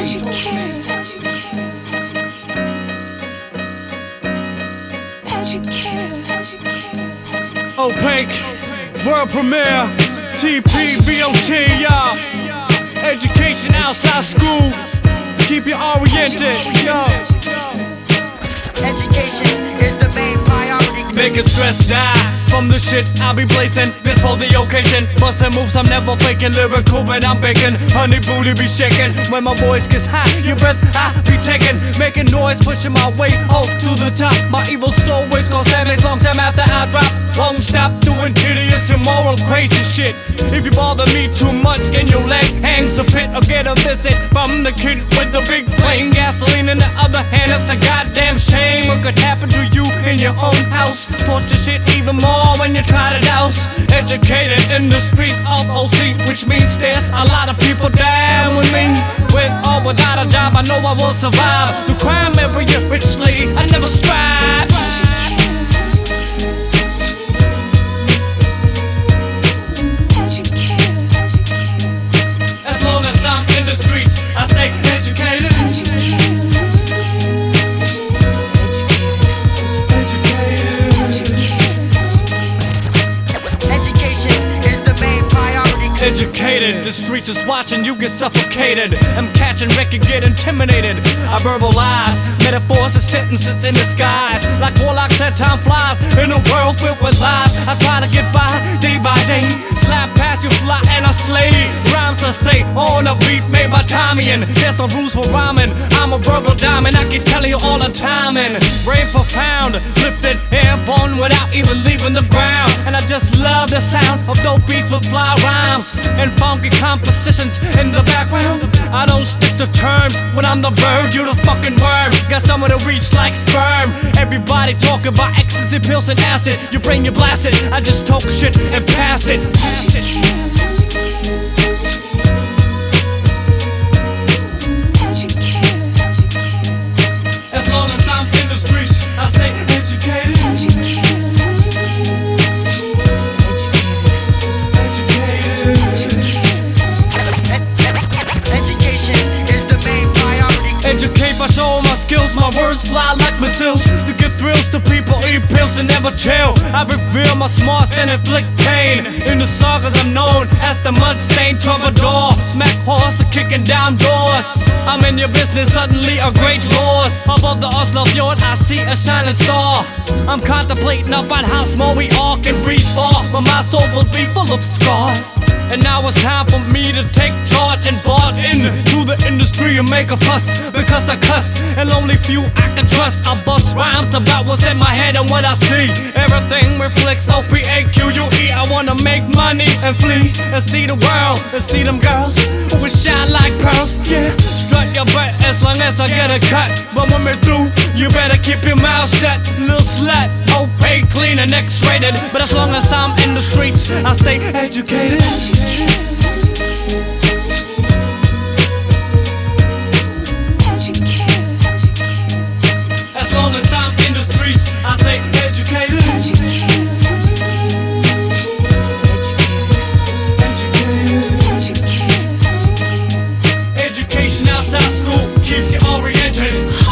Opaque, world premiere, TPBOT, y'all. Education outside school, keep you oriented, yo. Education is the main priority. Making stress die from the shit I be blazing. This for the occasion. Bustin' moves, I'm never faking. Lyrical, but I'm baking. Honey booty be shaking. When my voice gets high, your breath I be taking. Making noise, pushing my way up to the top. My evil soul waits cause damage long time after I drop. Won't stop doing hideous, immoral, crazy shit. If you bother me too much, in your leg hangs a pit. Or get a visit from the kid with the big flame. Gasoline in the other hand, it's a goddamn shame. What could happen to you in your own house? Torture shit even more when you try to douse. Educated in the streets of OC, which means there's a lot of people down with me. With or without a job, I know I will survive. The crime area richly, I never strive. As long as I'm in the streets, I stay educated. Educated, the streets is watching, you get suffocated. I'm catching record, get intimidated. I verbalize metaphors and sentences in disguise. Like warlocks at time flies in a world filled with lies. I try to get by day by day. Slap past you fly and I slay. Rhymes I say on a beat made by Tommy. And there's no rules for rhyming. I'm a verbal diamond, I can tell you all the time. And brain profound, lifted airborne without even leaving the ground. And I just love the sound of dope beats with fly rhymes and funky compositions in the background. I don't stick to terms when I'm the bird, you the fucking worm. Got someone to reach like sperm. Everybody talking about ecstasy pills and acid. Your brain, you blast it. I just talk shit and pass it. As long as I'm in the streets, I stay educated. Educate by showing my skills, my words fly like missiles. To give thrills to people, eat pills and never chill. I reveal my smarts and inflict pain. In the sagas I'm known as the mud-stained troubadour. Smack horse or kicking down doors. I'm in your business, suddenly a great loss. Above the Oslo fjord, I see a shining star. I'm contemplating about how small we all can reach for, but my soul will be full of scars. And now it's time for me to take charge and barge into the industry and make a fuss. Because I cuss, and only few I can trust. I bust rhymes about what's in my head and what I see. Everything reflects OPAQUE. I wanna make money and flee and see the world and see them girls who will shine like pearls. Yeah, strut your butt as long as I get a cut. But when we're through, you better keep your mouth shut, little slut. Opaque, clean and X-rated. But as long as I'm in the streets, I stay educated. As long as I'm in the streets, I stay educated. Education outside school keeps you oriented.